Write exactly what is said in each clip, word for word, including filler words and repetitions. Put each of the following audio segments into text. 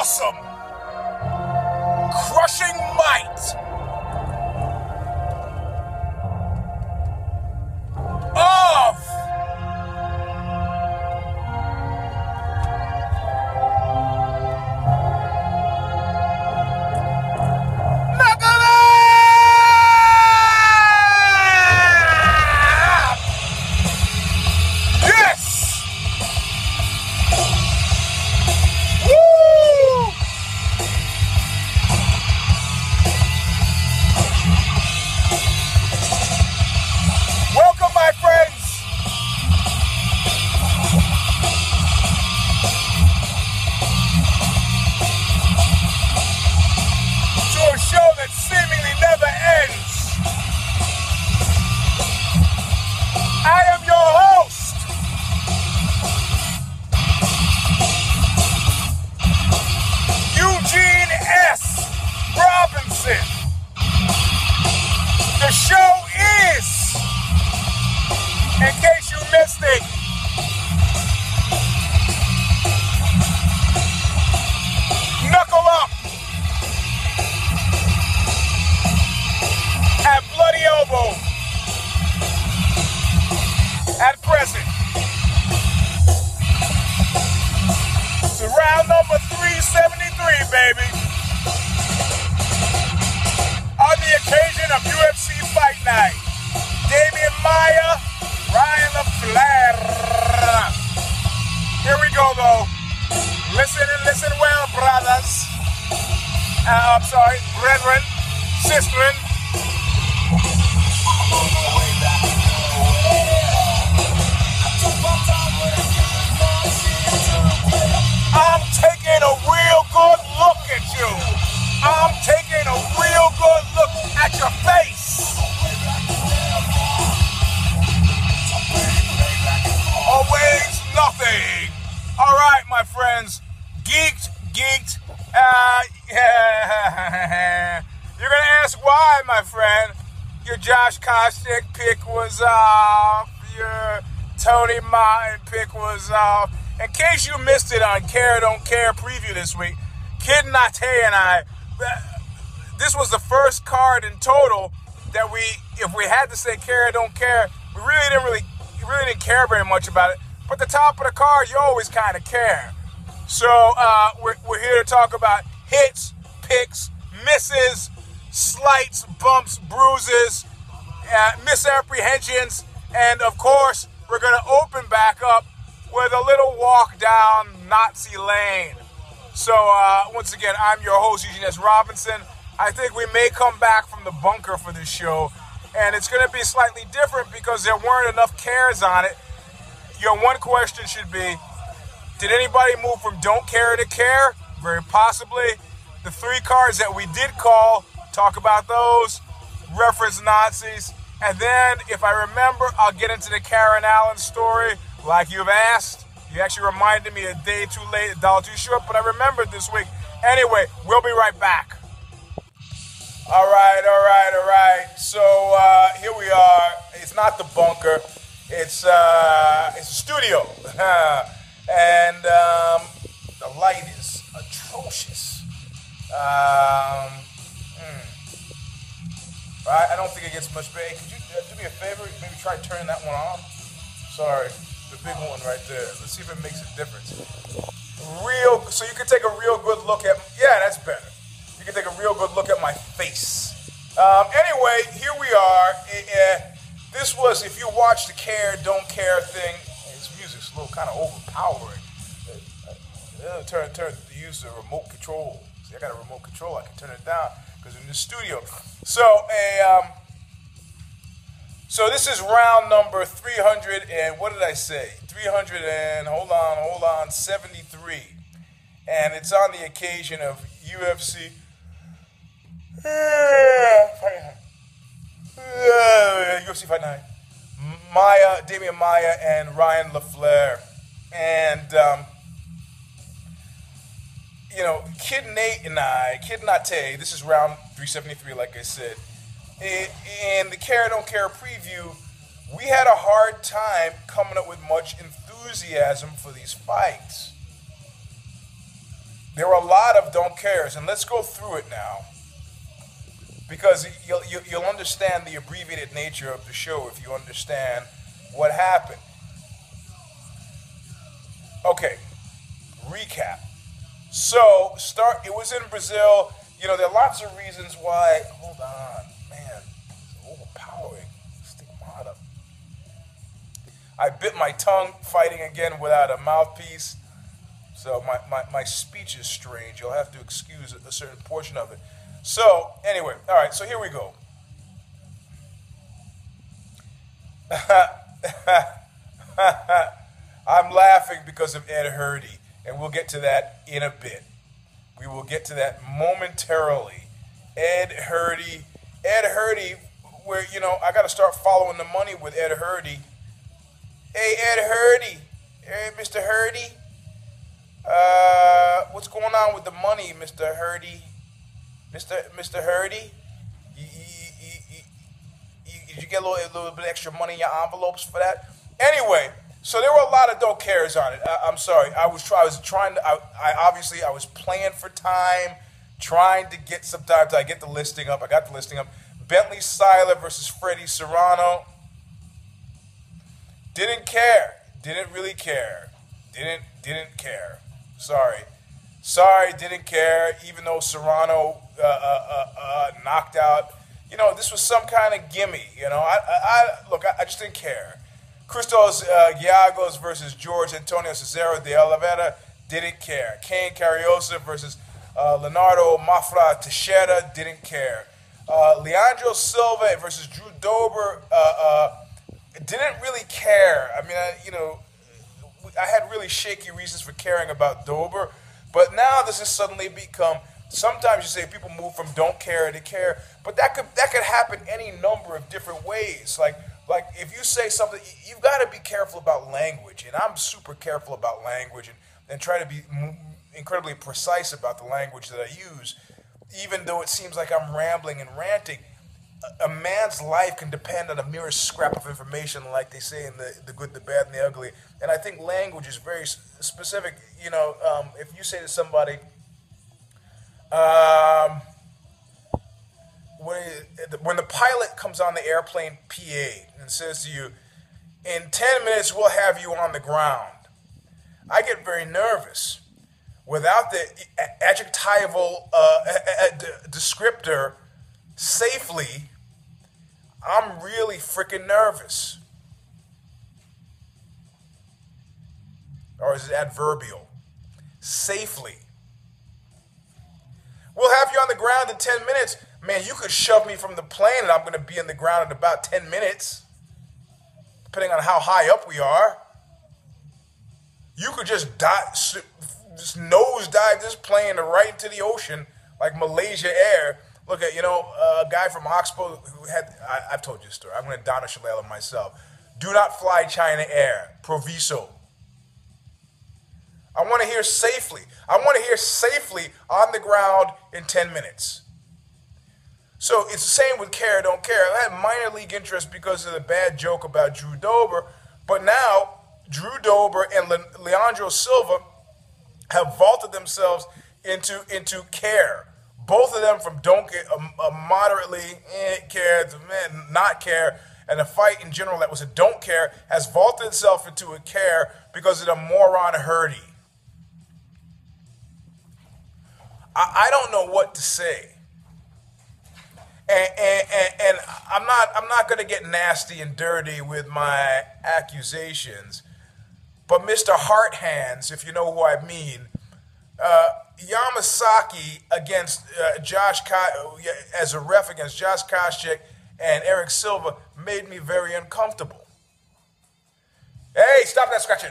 awesome, crushing might of at present. It's round number three seventy-three, baby. On the occasion of U F C Fight Night, Damian Maia, Ryan LaFleur. Here we go, though. Listen and listen well, brothers. Uh, I'm sorry, brethren, sistren. I'm taking a real good look at you. I'm taking a real good look at your face. Always nothing. All right, my friends. Geeked, geeked. Uh, yeah. You're going to ask why, my friend. Your Josh Koscheck pick was off. Your Tony Martin pick was off. In case you missed it on Care or Don't Care preview this week, Kid Nate and I, this was the first card in total that we, if we had to say Care or Don't Care, we really didn't really, really didn't care very much about it. But the top of the card, you always kind of care. So uh, we're, we're here to talk about hits, picks, misses, slights, bumps, bruises, uh, misapprehensions, and of course, we're going to open back up with a little walk down Nazi lane. So, uh, once again, I'm your host, Eugene S. Robinson. I think we may come back from the bunker for this show, and it's going to be slightly different because there weren't enough cares on it. Your one question should be, did anybody move from don't care to care? Very possibly. The three cards that we did call, talk about those, reference Nazis, and then, if I remember, I'll get into the Karen Allen story. Like you've asked, you actually reminded me a day too late, a dollar too short, but I remembered this week. Anyway, we'll be right back. All right, all right, all right. So uh, here we are. It's not the bunker. It's uh, it's a studio, and um, the light is atrocious. Um, hmm. Right? I don't think it gets much better. Could you uh, do me a favor? Maybe try turning that one on. Sorry. The big one right there. Let's see if it makes a difference. Real, so you can take a real good look at, yeah, that's better. You can take a real good look at my face. Um, anyway, here we are. It, uh, this was, if you watch the Care, Don't Care thing, this music's a little kind of overpowering. Uh, uh, turn, turn, use the remote control. See, I got a remote control. I can turn it down because I'm in the studio. So, a, um, So this is round number three hundred and, what did I say? three hundred and, hold on, hold on, seventy-three. And it's on the occasion of U F C. U F C Fight Night. Maia, Damian Maia, and Ryan LaFleur. And, um, you know, Kid Nate and I, Kid Nate, this is round three seventy-three, like I said. In the Care or Don't Care preview, we had a hard time coming up with much enthusiasm for these fights. there were a lot of don't cares, and let's go through it now, because you'll, you'll understand the abbreviated nature of the show if you understand what happened. Okay, recap. So, start. It was in Brazil. You know, there are lots of reasons why. Hold on, man. It's overpowering. Stigmata. I bit my tongue fighting again without a mouthpiece. So my, my, my speech is strange. You'll have to excuse a, a certain portion of it. So, anyway, all right, so here we go. I'm laughing because of Ed Hardy, and we'll get to that in a bit. We will get to that momentarily. Ed Hardy. Ed Hardy, where, you know, I got to start following the money with Ed Hardy. Hey, Ed Hardy. Hey, Mister Hardy. Uh, what's going on with the money, Mister Hardy? Mister Mister Hardy? You, you, you, you, did you get a little, a little bit extra money in your envelopes for that? Anyway, so there were a lot of don't cares on it. I, I'm sorry. I was, try, I was trying to, I, I obviously, I was playing for time, trying to get some time to I get the listing up. I got the listing up. Bentley Seiler versus Freddie Serrano. Didn't care. Didn't really care. Didn't, didn't care. Sorry. Sorry, didn't care, even though Serrano uh, uh, uh, uh, knocked out. You know, this was some kind of gimme, you know. I, I, I Look, I, I just didn't care. Christos uh, Giagos versus George Antonio Cesaro de Oliveira, didn't care. Kane Carriosa versus uh, Leonardo Mafra Teixeira, didn't care. Uh, Leandro Silva versus Drew Dober, uh, uh, didn't really care. I mean, I, you know, I had really shaky reasons for caring about Dober, but now this has suddenly become, sometimes you say people move from don't care to care, but that could that could happen any number of different ways. Like, like if you say something, you've got to be careful about language, and I'm super careful about language and, and try to be incredibly precise about the language that I use, even though it seems like I'm rambling and ranting. A man's life can depend on a mere scrap of information, like they say in the, the good, the bad, and the ugly. And I think language is very specific. You know, um, if you say to somebody, um, when, when the pilot comes on the airplane P A and says to you, in ten minutes we'll have you on the ground, I get very nervous. Without the adjectival uh, descriptor safely, I'm really freaking nervous. Or is it adverbial? Safely. We'll have you on the ground in ten minutes. Man, you could shove me from the plane and I'm going to be in the ground in about ten minutes. Depending on how high up we are. You could just dive, just nose dive this plane right into the ocean like Malaysia Air. Look at, you know, a guy from Oxbow who had, I, I've told you this story. I'm going to Donna Shalala myself. Do not fly China Air. Proviso. I want to hear safely. I want to hear safely on the ground in ten minutes. So it's the same with care, don't care. I had minor league interest because of the bad joke about Drew Dober. But now, Drew Dober and Le- Leandro Silva have vaulted themselves into, into care. Both of them from don't care, a, a moderately eh, care to man, not care, and a fight in general that was a don't care has vaulted itself into a care because of the moron Hardy. I, I don't know what to say, and, and, and, and I'm not I'm not going to get nasty and dirty with my accusations, but Mister Heart Hands, if you know who I mean. Uh, Yamasaki against uh, Josh Ko- as a ref against Josh Koscheck and Eric Silva made me very uncomfortable. Hey, stop that scratching!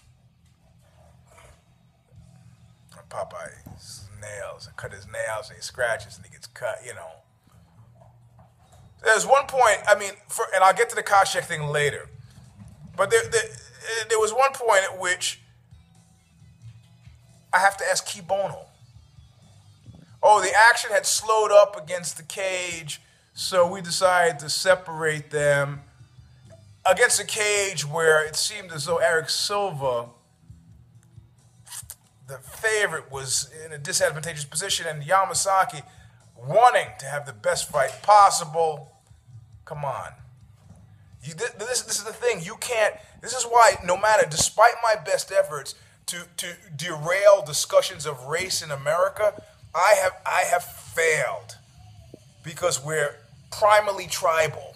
Popeye's nails. I cut his nails and he scratches and he gets cut. You know. There's one point. I mean, for, and I'll get to the Koscheck thing later. But there, there, there was one point at which I have to ask Kibono. Oh, the action had slowed up against the cage, so we decided to separate them against a cage where it seemed as though Eric Silva the favorite was in a disadvantageous position, and Yamasaki wanting to have the best fight possible. Come on. You, this, this is the thing. You can't. This is why, no matter, despite my best efforts to, to derail discussions of race in America, I have I have failed because we're primally tribal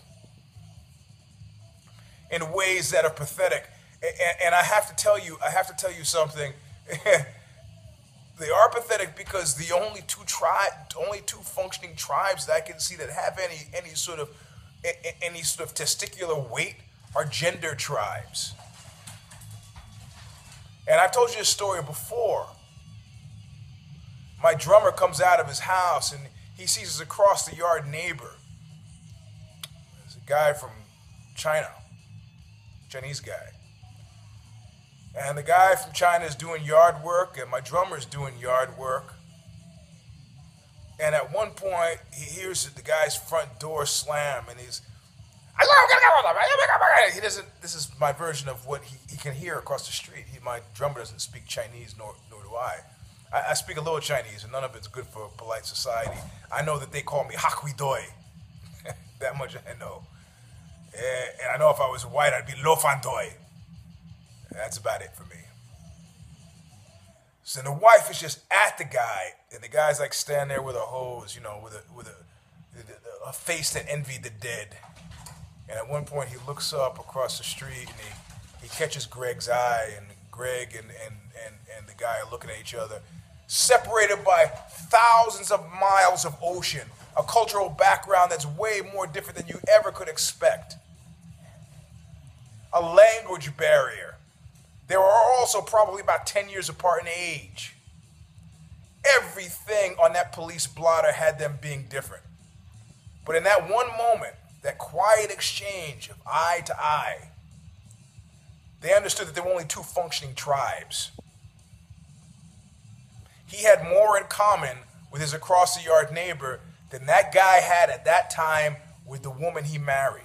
in ways that are pathetic. And, and I have to tell you, I have to tell you something. They are pathetic because the only two tri- only two functioning tribes that I can see that have any any sort of any sort of testicular weight are gender tribes. And I've told you this story before. My drummer comes out of his house and he sees his across the yard neighbor. There's a guy from China, Chinese guy. And the guy from China is doing yard work and my drummer is doing yard work. And at one point, he hears the guy's front door slam, and he's, he doesn't, this is my version of what he, he can hear across the street. He, my drummer doesn't speak Chinese, nor, nor do I. I. I speak a little Chinese, and none of it's good for polite society. I know that they call me Hakui Doi. That much I know. And I know if I was white, I'd be Lo Fan Doi. That's about it for me. So the wife is just at the guy, and the guy's like standing there with a hose, you know, with a with a, a face that envied the dead. And at one point, he looks up across the street, and he, he catches Greg's eye, and Greg and, and, and, and the guy are looking at each other, separated by thousands of miles of ocean, a cultural background that's way more different than you ever could expect, a language barrier. They were also probably about ten years apart in age. Everything on that police blotter had them being different. But in that one moment, that quiet exchange of eye to eye, they understood that there were only two functioning tribes. He had more in common with his across-the-yard neighbor than that guy had at that time with the woman he married.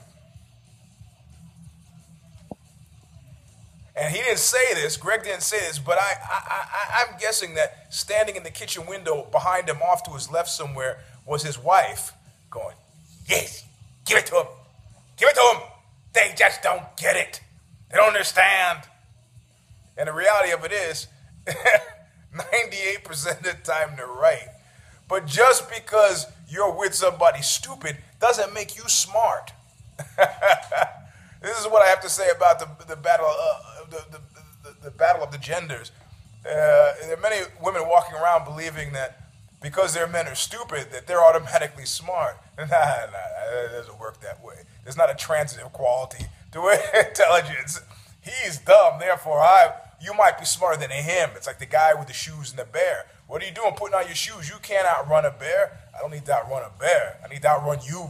And he didn't say this, Greg didn't say this, but I, I, I, I'm guessing that standing in the kitchen window behind him off to his left somewhere was his wife going, yes, give it to him. Give it to him. They just don't get it. They don't understand. And the reality of it is, ninety-eight percent of the time they're right. But just because you're with somebody stupid doesn't make you smart. This is what I have to say about the, the battle uh, the, the, the, the battle of the genders. Uh, there are many women walking around believing that because their men are stupid, that they're automatically smart. Nah, nah, it doesn't work that way. There's not a transitive quality to intelligence. He's dumb, therefore I. You might be smarter than him. It's like the guy with the shoes and the bear. What are you doing putting on your shoes? You can't outrun a bear. I don't need to outrun a bear. I need to outrun you.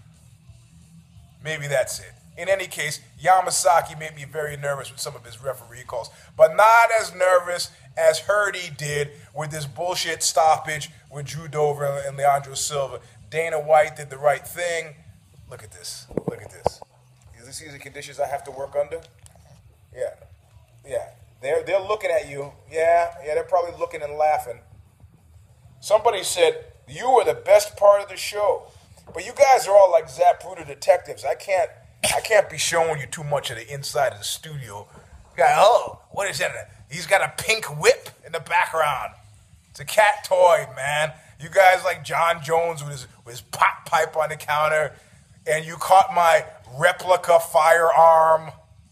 Maybe that's it. In any case, Yamasaki made me very nervous with some of his referee calls, but not as nervous as Hurdy did with this bullshit stoppage with Drew Dober and Leandro Silva. Dana White did the right thing. Look at this. Look at this. These are the conditions I have to work under? Yeah. Yeah. They're, they're looking at you. Yeah. Yeah, they're probably looking and laughing. Somebody said, you are the best part of the show. But you guys are all like Zapruder detectives. I can't... I can't be showing you too much of the inside of the studio. Guy, oh, what is that? He's got a pink whip in the background. It's a cat toy, man. You guys like John Jones with his, with his pot pipe on the counter, and you caught my replica firearm.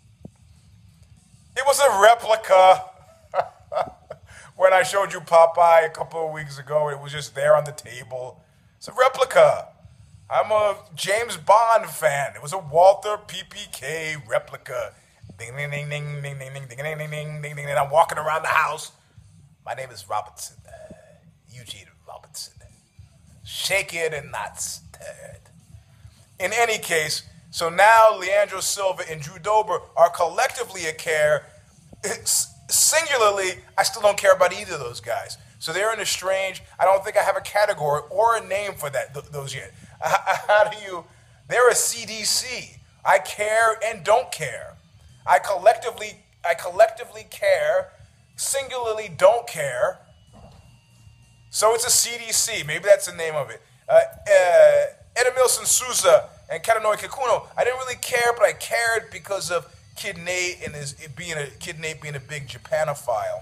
It was a replica. When I showed you Popeye a couple of weeks ago, it was just there on the table. It's a replica. I'm a James Bond fan. It was a Walther P P K replica. Ding, ding, ding, ding, ding, ding, ding, ding, ding, ding, ding, ding, ding. And I'm walking around the house. My name is Robertson. Uh, Eugene Robertson. Shake it and not stirred. In any case, so now Leandro Silva and Drew Dober are collectively a care. It's, singularly, I still don't care about either of those guys. So they're in a strange, I don't think I have a category or a name for that th- those yet. How do you, they're a C D C. I care and don't care. I collectively, I collectively care singularly don't care. So it's a C D C. Maybe that's the name of it. Uh, uh, Edmilson Souza and Katanori Kikuno. I didn't really care, but I cared because of Kid Nate and his it being a Kid Nate being a big Japanophile.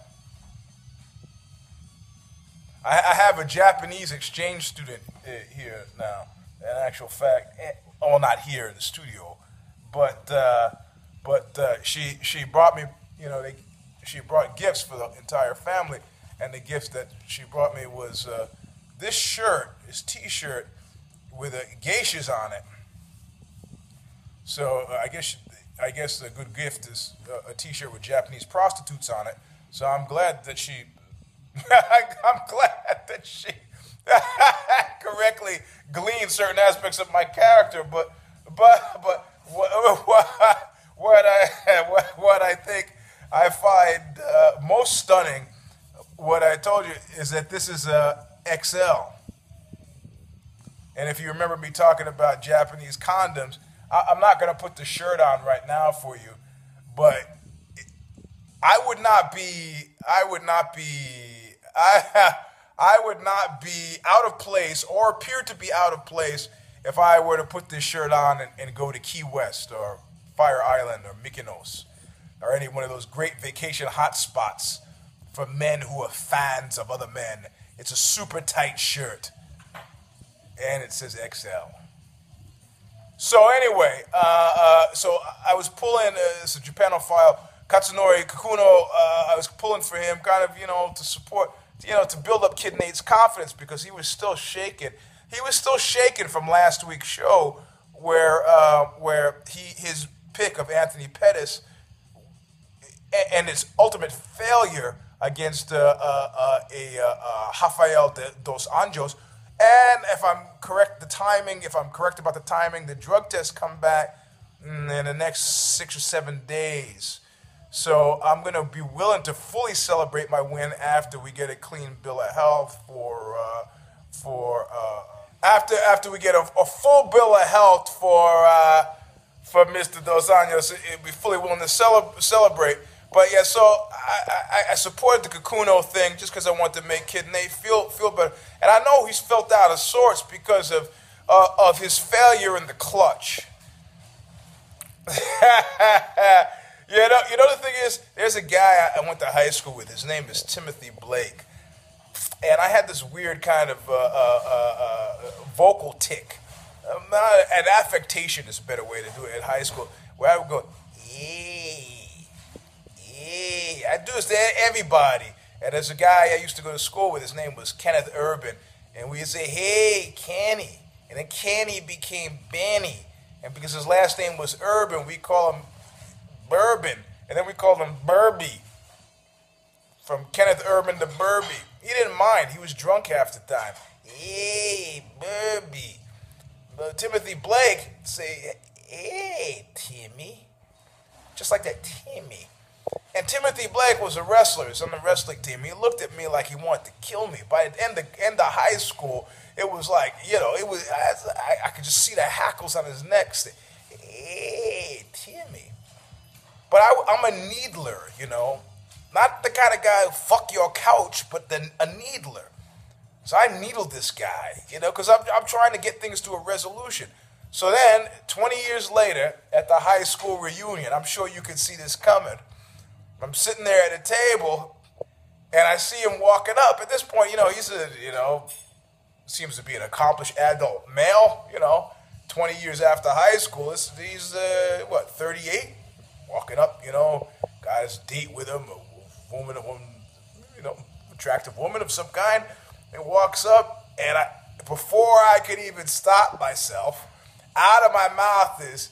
I, I have a Japanese exchange student uh, here now. In actual fact, well, not here in the studio, but uh, but uh, she she brought me. You know, they she brought gifts for the entire family, and the gift that she brought me was uh, this shirt, this T-shirt with uh, geishas on it. So uh, I guess I guess a good gift is a, a T-shirt with Japanese prostitutes on it. So I'm glad that she, I'm glad that she correctly gleaned certain aspects of my character. But but but what what, what I what, what I think I find uh, most stunning, what I told you, is that this is a X L. And if you remember me talking about Japanese condoms, I, I'm not going to put the shirt on right now for you, but I would not be, I would not be, I, I would not be out of place or appear to be out of place if I were to put this shirt on and, and go to Key West or Fire Island or Mykonos or any one of those great vacation hotspots for men who are fans of other men. It's a super tight shirt, and it says X L. So anyway, uh, uh, so I was pulling, uh, it's a Japanophile, Katsunori Kikuno, uh, I was pulling for him kind of, you know, to support, you know, to build up Kid Nate's confidence because he was still shaken. He was still shaken from last week's show where uh, where he his pick of Anthony Pettis and its ultimate failure against uh, uh, uh, a uh, uh, Rafael de, dos Anjos. And if I'm correct, the timing, if I'm correct about the timing, the drug tests come back in the next six or seven days. So I'm going to be willing to fully celebrate my win after we get a clean bill of health for, uh, for uh, after after we get a, a full bill of health for, uh, for Mister Dos Anjos. I'll be fully willing to cele- celebrate. But yeah, so I, I, I supported the Kikuno thing just because I wanted to make Kid Nate feel feel better, and I know he's felt out of sorts because of uh, of his failure in the clutch. you know, you know the thing is, there's a guy I went to high school with. His name is Timothy Blake, and I had this weird kind of uh, uh, uh, uh, vocal tick. Um, not, an affectation is a better way to do it in high school, where I would go, yeah. I do this to everybody. And there's a guy I used to go to school with. His name was Kenneth Urban. And we'd say, hey, Kenny. And then Kenny became Benny. And because his last name was Urban, we call him Bourbon. And then we called him Burby. From Kenneth Urban to Burby. He didn't mind. He was drunk half the time. Hey, Burby. But Timothy Blake say, hey, Timmy. Just like that, Timmy. And Timothy Blake was a wrestler. He was on the wrestling team. He looked at me like he wanted to kill me. By the end of, end of high school, it was like, you know, it was. I, I could just see the hackles on his neck. Say, hey, Timmy. But I, I'm a needler, you know. Not the kind of guy who fuck your couch, but the, a needler. So I needled this guy, you know, because I'm, I'm trying to get things to a resolution. So then, twenty years later, at the high school reunion, I'm sure you can see this coming. I'm sitting there at a table, and I see him walking up. At this point, you know, he's a, you know, seems to be an accomplished adult male, you know, twenty years after high school. He's, uh, what, thirty-eight? Walking up, you know, guy's date with him, a woman, a woman, you know, attractive woman of some kind, and walks up, and I, before I could even stop myself, out of my mouth is,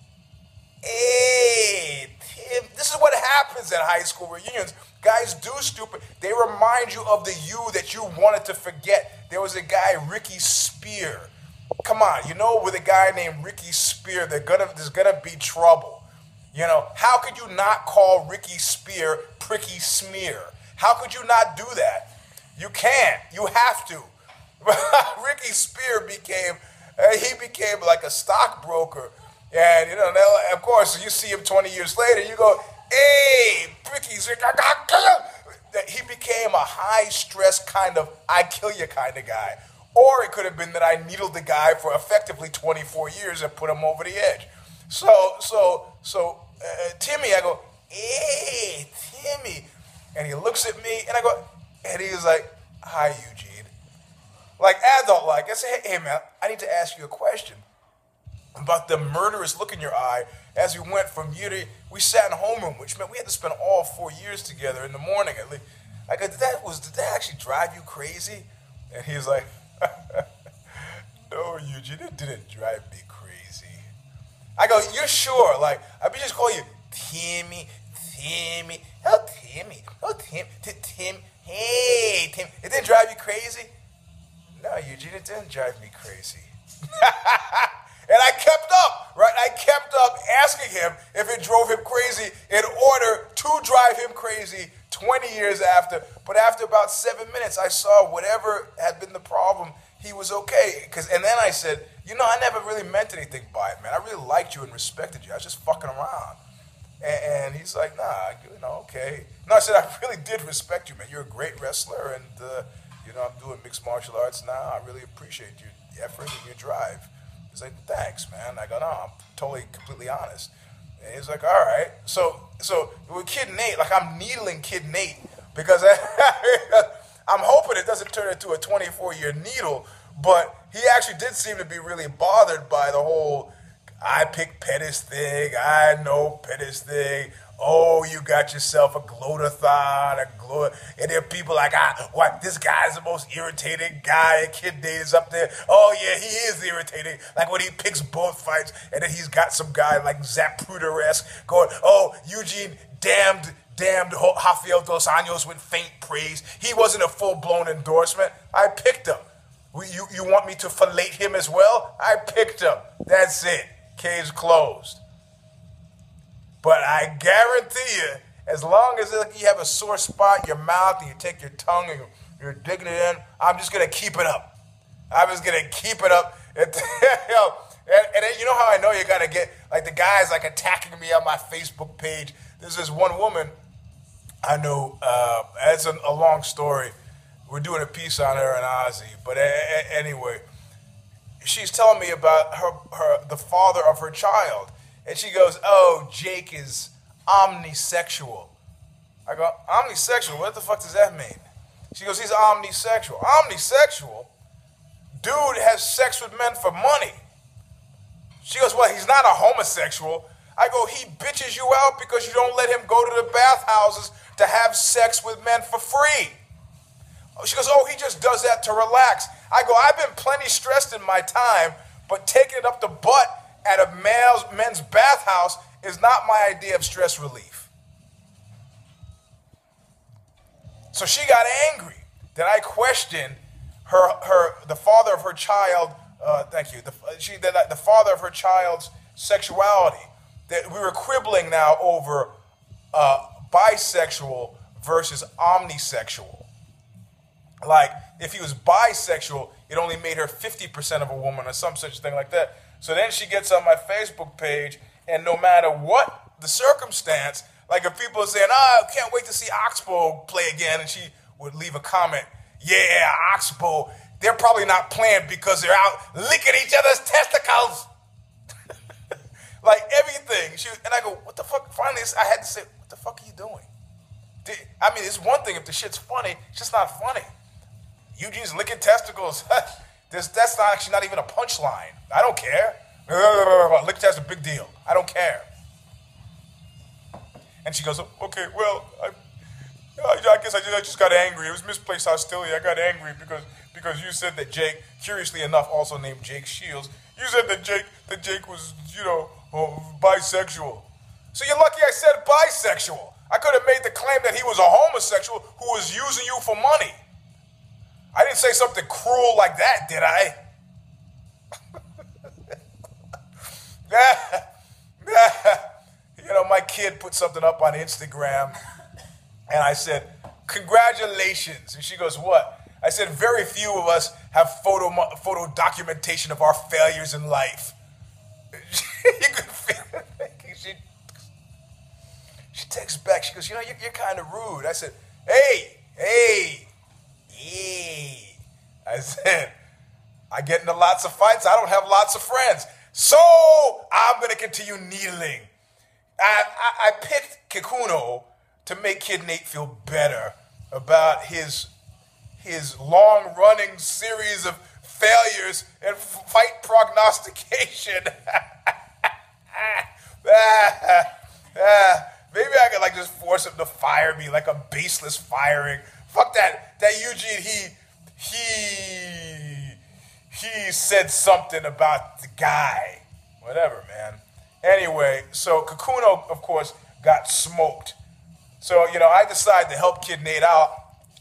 hey, Tim. This is what happens at high school reunions. Guys do stupid. They remind you of the you that you wanted to forget. There was a guy, Ricky Spear. Come on, you know, with a guy named Ricky Spear, they're gonna, there's gonna be trouble. You know, how could you not call Ricky Spear Pricky Smear? How could you not do that? You can't. You have to. Ricky Spear became, uh, he became like a stockbroker. And, you know, of course, you see him twenty years later, you go, hey, Pricky, high stress kind of I kill you kind of guy. Or it could have been that I needled the guy for effectively twenty-four years and put him over the edge. So, so, so, uh, Timmy, I go, hey, Timmy. And he looks at me and I go, and he's like, hi, Eugene. Like adult like. I say, hey, hey man, I need to ask you a question about the murderous look in your eye as we went from year to, we sat in homeroom, which meant we had to spend all four years together in the morning at least. I go, did that, was, did that actually drive you crazy? And he's like, no, Eugene, it didn't drive me crazy. I go, you're sure? Like, I just call you Timmy, Timmy, oh, Timmy, oh, Tim, Tim, Tim, hey, Tim. It didn't drive you crazy? No, Eugene, it didn't drive me crazy. And I kept up, right? I kept up asking him if it drove him crazy in order to drive him crazy twenty years after. But after about seven minutes, I saw whatever had been the problem, he was okay. Cause, and then I said, you know, I never really meant anything by it, man. I really liked you and respected you. I was just fucking around. And, and he's like, nah, you know, okay. No, I said, I really did respect you, man. You're a great wrestler. And, uh, you know, I'm doing mixed martial arts now. I really appreciate your effort and your drive. He's like, thanks, man. I go, no, I'm totally, completely honest. And he's like, all right. So, so with Kid Nate, like I'm needling Kid Nate because I, I'm hoping it doesn't turn into a twenty-four year needle, but he actually did seem to be really bothered by the whole I pick Pettis thing, I know Pettis thing. Oh, you got yourself a glow-a-thon, a glow, and there are people like, ah, what, this guy's the most irritating guy, Kid Nate is up there. Oh, yeah, he is irritating. Like when he picks both fights, and then he's got some guy like Zapruder-esque going, oh, Eugene damned, damned Rafael Dos Anjos with faint praise. He wasn't a full-blown endorsement. I picked him. You, you want me to fillet him as well? I picked him. That's it. Case closed. But I guarantee you, as long as you have a sore spot in your mouth and you take your tongue and you're digging it in, I'm just going to keep it up. I'm just going to keep it up. And, you know, and, and then you know how I know you got to get, like the guys like attacking me on my Facebook page. There's this one woman I know, uh, it's a, a long story. We're doing a piece on her and Ozzy. But a, a, anyway, she's telling me about her, her the father of her child. And she goes, oh, Jake is omnisexual. I go, omnisexual? What the fuck does that mean? She goes, he's omnisexual. Omnisexual? Dude has sex with men for money. She goes, well, he's not a homosexual. I go, he bitches you out because you don't let him go to the bathhouses to have sex with men for free. She goes, oh, he just does that to relax. I go, I've been plenty stressed in my time, but taking it up the butt at a male's, men's bathhouse is not my idea of stress relief. So she got angry that I questioned her, her, the father of her child. Uh, thank you. The, she, the, the father of her child's sexuality. That we were quibbling now over uh, bisexual versus omnisexual. Like if he was bisexual, it only made her fifty percent of a woman or some such thing like that. So then she gets on my Facebook page, and no matter what the circumstance, like if people are saying, oh, I can't wait to see Oxbow play again, and she would leave a comment, yeah, Oxbow, they're probably not playing because they're out licking each other's testicles. Like everything. She, and I go, what the fuck? Finally, I had to say, what the fuck are you doing? I mean, it's one thing if the shit's funny, it's just not funny. Eugene's licking testicles. This, that's not actually not even a punchline. I don't care. Lick test is a big deal. I don't care. And she goes, okay, well, I, I guess I just, I just got angry. It was misplaced hostility. I got angry because because you said that Jake, curiously enough, also named Jake Shields, you said that Jake that Jake was, you know, oh, bisexual. So you're lucky I said bisexual. I could have made the claim that he was a homosexual who was using you for money. I didn't say something cruel like that, did I? You know, my kid put something up on Instagram, and I said, congratulations. And she goes, what? I said, very few of us have photo photo documentation of our failures in life. You could feel it. She, she texts back. She goes, you know, you're, you're kind of rude. I said, hey, hey, I said, I get into lots of fights. I don't have lots of friends. So I'm going to continue needling. I, I, I picked Kikuno to make Kid Nate feel better about his his long-running series of failures and fight prognostication. ah, ah, maybe I could like just force him to fire me like a baseless firing. Fuck that. That Eugene, he he he said something about the guy. Whatever, man. Anyway, so Kikuno, of course, got smoked. So, you know, I decided to help Kid Nate out.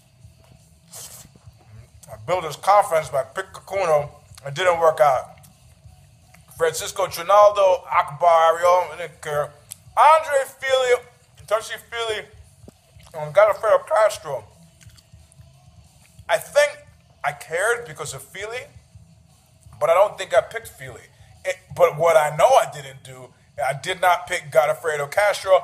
I built his conference by pick Kikuno. It didn't work out. Francisco Trinaldo, Akbar Ariel, I didn't care. Andre Fili, Touchy Fili, and Godofredo Castro. I think I cared because of Fili, but I don't think I picked Fili. It, but what I know I didn't do, I did not pick Godofredo Castro.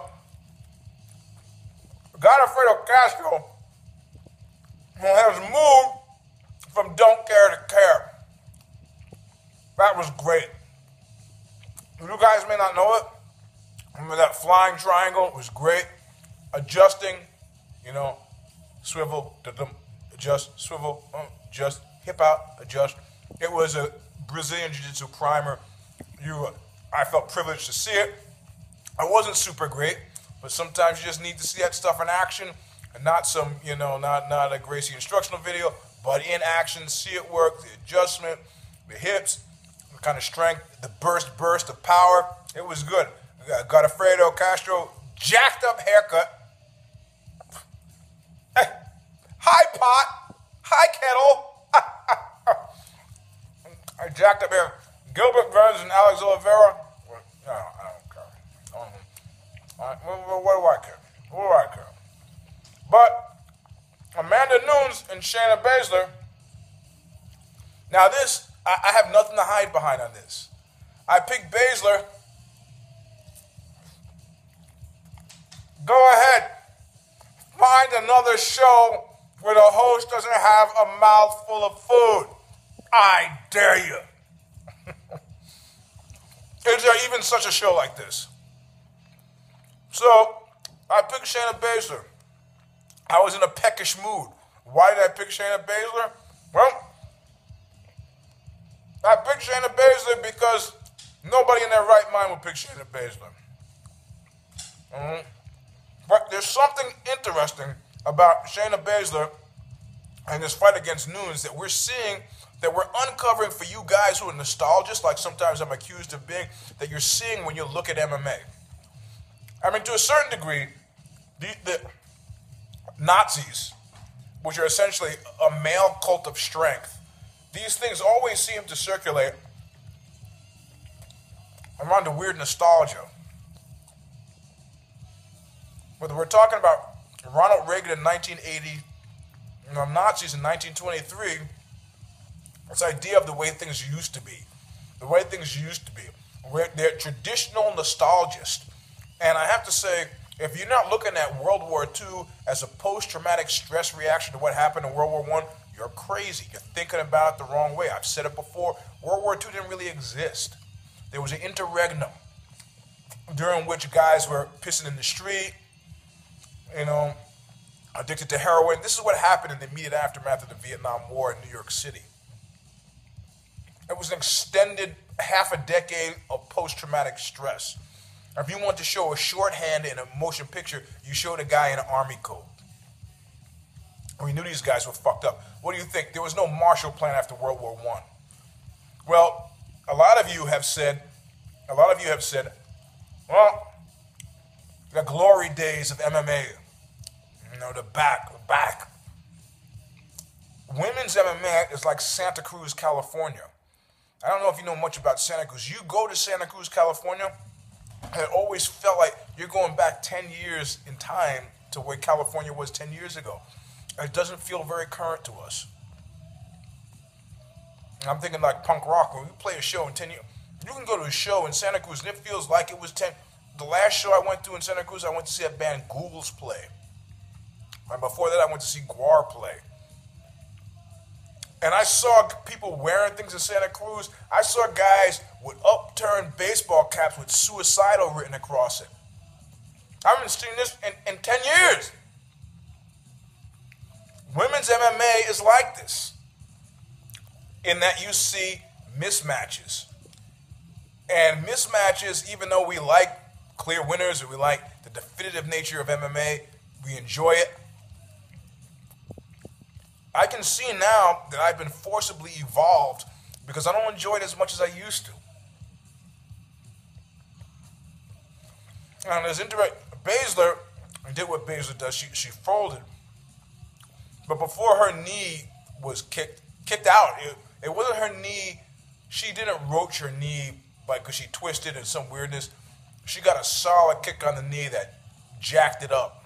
Godofredo Castro has moved from don't care to care. That was great. You guys may not know it. Remember that flying triangle was great. Adjusting, you know, swivel, adjust, swivel, adjust, hip out, adjust. It was a Brazilian Jiu-Jitsu primer. You, I felt privileged to see it. I wasn't super great, but sometimes you just need to see that stuff in action, and not some, you know, not not a Gracie instructional video, but in action, see it work, the adjustment, the hips, the kind of strength, the burst, burst of power. It was good. Godofredo Castro, jacked up haircut. Hey, hi pot, hi kettle. I jacked up here. Gilbert Burns and Alex Oliveira. Well, no, I don't care. I don't know. I, what, what do I care? What do I care? But Amanda Nunes and Shayna Baszler. Now this, I, I have nothing to hide behind on this. I picked Baszler. Go ahead. Find another show where the host doesn't have a mouthful of food. I dare you. Is there even such a show like this? So, I picked Shayna Baszler. I was in a peckish mood. Why did I pick Shayna Baszler? Well, I picked Shayna Baszler because nobody in their right mind would pick Shayna Baszler. Mm-hmm. But there's something interesting about Shayna Baszler and this fight against Nunes that we're seeing, that we're uncovering for you guys who are nostalgists, like sometimes I'm accused of being, that you're seeing when you look at M M A. I mean, to a certain degree, the, the Nazis, which are essentially a male cult of strength, these things always seem to circulate around a weird nostalgia. Whether we're talking about Ronald Reagan in nineteen eighty, you know, Nazis in nineteen twenty-three, this idea of the way things used to be, the way things used to be. We're, they're traditional nostalgists. And I have to say, if you're not looking at World War Two as a post-traumatic stress reaction to what happened in World War One, you're crazy. You're thinking about it the wrong way. I've said it before. World War Two didn't really exist. There was an interregnum during which guys were pissing in the street, you know, addicted to heroin. This is what happened in the immediate aftermath of the Vietnam War in New York City. It was an extended half a decade of post-traumatic stress. If you want to show a shorthand in a motion picture, you showed a guy in an army coat. We knew these guys were fucked up. What do you think? There was no Marshall Plan after World War One. Well, a lot of you have said, a lot of you have said, well, the glory days of M M A, you know, the back, the back. Women's M M A is like Santa Cruz, California. I don't know if you know much about Santa Cruz. You go to Santa Cruz, California, it always felt like you're going back ten years in time to where California was ten years ago. It doesn't feel very current to us. And I'm thinking like punk rock. When we play a show in ten years, you can go to a show in Santa Cruz and it feels like it was ten. The last show I went to in Santa Cruz, I went to see that band Ghouls play. And before that, I went to see Guar play. And I saw people wearing things in Santa Cruz. I saw guys with upturned baseball caps with suicidal written across it. I haven't seen this in, in ten years. Women's M M A is like this, in that you see mismatches. And mismatches, even though we like clear winners or we like the definitive nature of M M A, we enjoy it. I can see now that I've been forcibly evolved because I don't enjoy it as much as I used to. And there's interesting. Baszler did what Baszler does. She she folded, but before her knee was kicked kicked out, it, it wasn't her knee. She didn't roach her knee like because she twisted and some weirdness. She got a solid kick on the knee that jacked it up.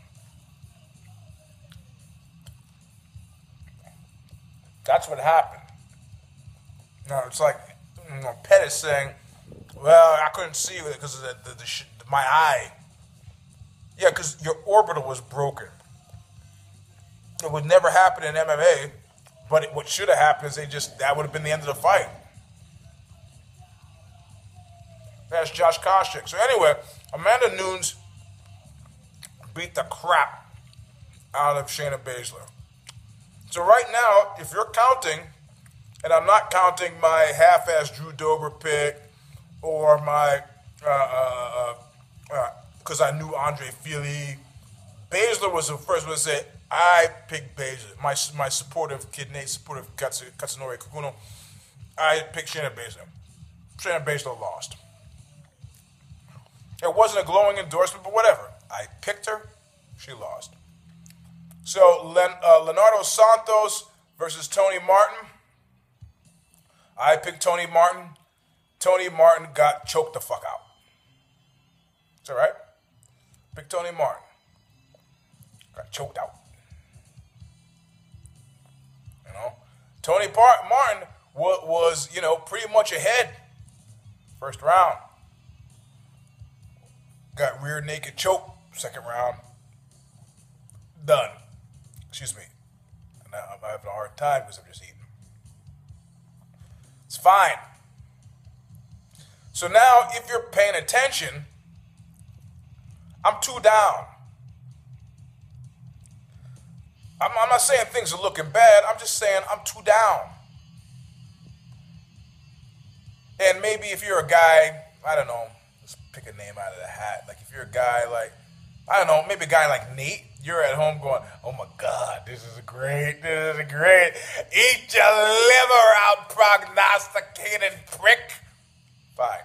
That's what happened. Now it's like you know, Pettis saying, "Well, I couldn't see it because of the, the, the, the, my eye." Yeah, because your orbital was broken. It would never happen in M M A, but it, what should have happened is they just that would have been the end of the fight. That's Josh Koscheck. So anyway, Amanda Nunes beat the crap out of Shayna Baszler. So right now, if you're counting, and I'm not counting my half-ass Drew Dober pick or my, because uh, uh, uh, I knew Andre Fili, Baszler was the first one to say, I picked Baszler. My my supportive Kid Nate, supportive Katsunori Kakuno, I picked Shayna Baszler. Shayna Baszler lost. It wasn't a glowing endorsement, but whatever. I picked her, she lost. So, Len, uh, Leonardo Santos versus Tony Martin. I picked Tony Martin. Tony Martin got choked the fuck out. It's all right. Picked Tony Martin. Got choked out. You know, Tony Par- Martin wa- was, you know, pretty much ahead. First round. Got rear naked choke. Second round. Done. Excuse me. Now I'm having a hard time because I'm just eating. It's fine. So now, if you're paying attention, I'm two down. I'm, I'm not saying things are looking bad. I'm just saying I'm two down. And maybe if you're a guy, I don't know, let's pick a name out of the hat. Like if you're a guy like, I don't know, maybe a guy like Nate, you're at home going, oh my God, this is great, this is great. Eat your liver out, prognosticated prick. Fine.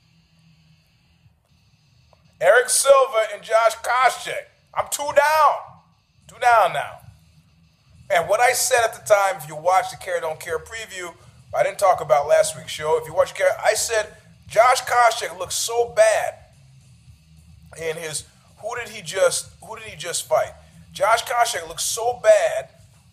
Eric Silva and Josh Koscheck. I'm two down. Two down now. And what I said at the time, if you watch the Care Don't Care preview, I didn't talk about last week's show. If you watch Care, I said Josh Koscheck looks so bad in his. Who did he just? Who did he just fight? Josh Koscheck looks so bad.